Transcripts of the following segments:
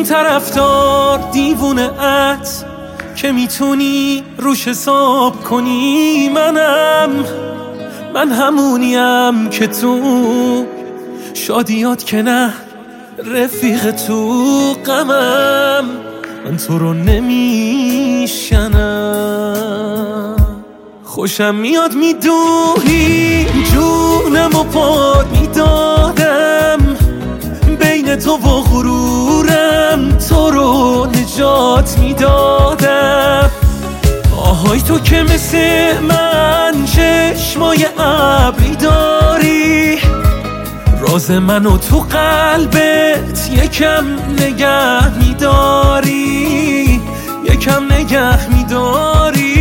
طرفدار دیوونه ات که میتونی روش حساب کنی. من همونیم که تو شادیات که نه رفیق تو غمم. من تو رو نمیشنم. خوشم میاد میدونی جونم و پاد میدادم بین تو و غرورم، تو رو نجات میدادم. آهای تو که مثل من چشمای ابری داری، راز منو تو قلبت یکم نگه میداری، یکم نگه میداری.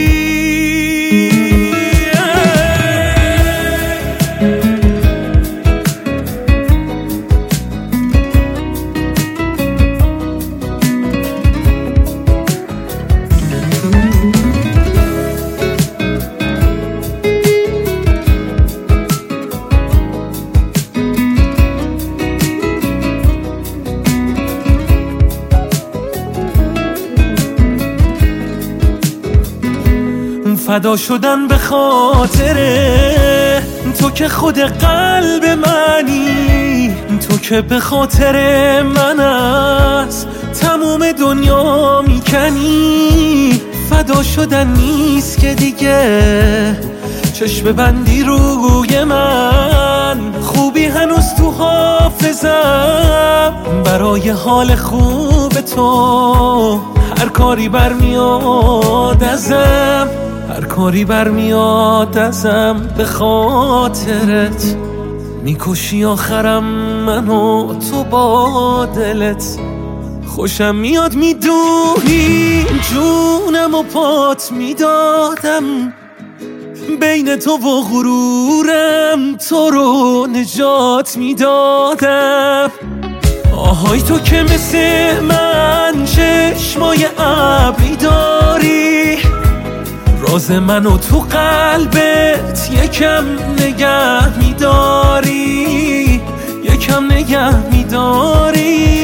فدا شدن به خاطر تو که خود قلب منی، تو که به خاطر من از تموم دنیا میکنی. فدا شدن نیست که دیگه چشم بندی روی من، خوبی هنوز تو حافظم برای حال خوب تو. هر کاری برمیاد ازم، هر کاری برمیاد ازم به خاطرت. میکشی آخرم منو تو با دلت. خوشم میاد میدونی جونم و پات میدادم بین تو و غرورم، تو رو نجات میدادم. آهای تو که مثل من چشمای ابری داری، راز منو تو قلبت یکم نگه میداری، یکم نگه میداری.